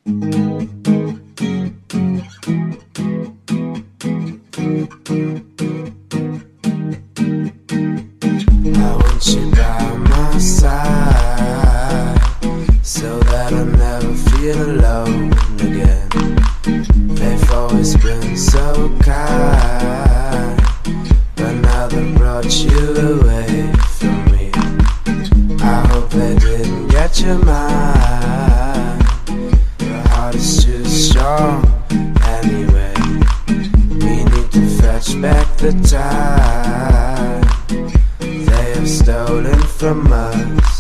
want you by my side, so that I'll never feel alone again. They've always been so kind, but now they brought you away from me. I hope they didn't get your mind. Your heart is too strong anyway. We need to fetch back the time they have stolen from us.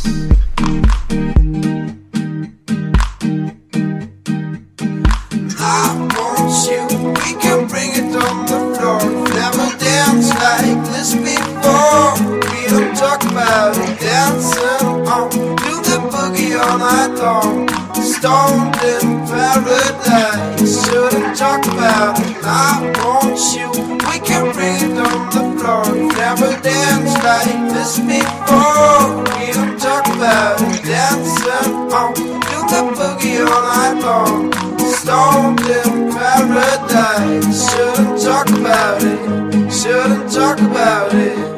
I want you, we can bring it on the floor. Never danced like this before. We don't talk about it, dancing on, do the boogie all night long. Stoned in paradise, shouldn't talk about it. I want you, we can bring it on the floor. Never danced like this before. We don't talk about it, dancing on, do the boogie all night long. Stoned in paradise, shouldn't talk about it, shouldn't talk about it.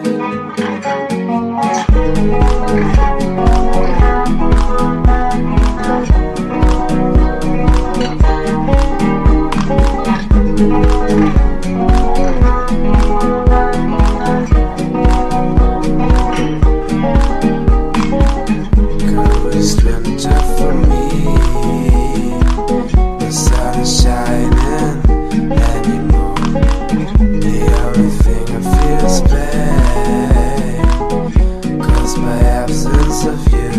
Coolest winter for me, the sun is shining anymore. The only thing I feel is pain, caused by absence of you.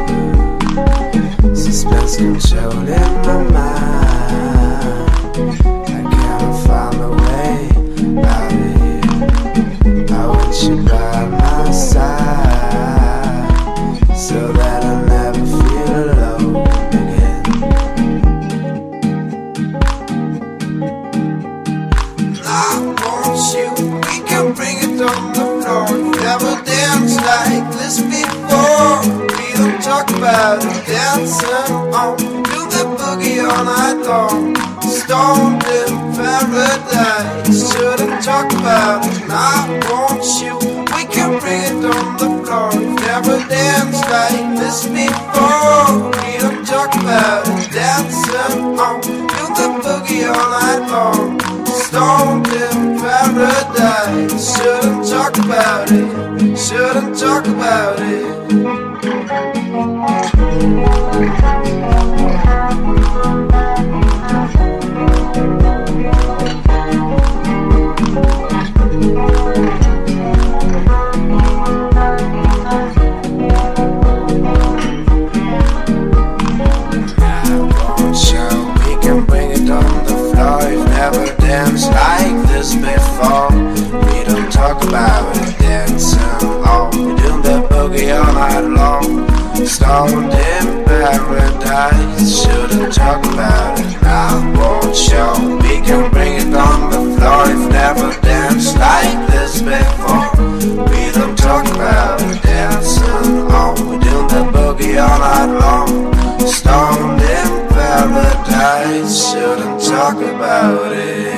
Suspense controlling my mind. I cannot find a way out of here. I want you by my side, so that I'll never feel alone again. I want you, we can bring it on the floor. Never danced like this before. We don't talk about it, dancing on, do the boogie all night long. Stoned in paradise, shouldn't talk about it. I want you, we can bring it on the floor. Never danced like this before. We don't talk about it, dancing on, do the boogie all night long. Stoned in paradise, shouldn't talk about it, shouldn't talk about it. Like this before, we don't talk about it, dancing on, we do the boogie all night long. Stoned in paradise, shouldn't talk about it. I won't show, we can bring it on the floor. If never danced like this before, we don't talk about it, dancing on, we do the boogie all night long. Stoned in paradise, shouldn't talk about it.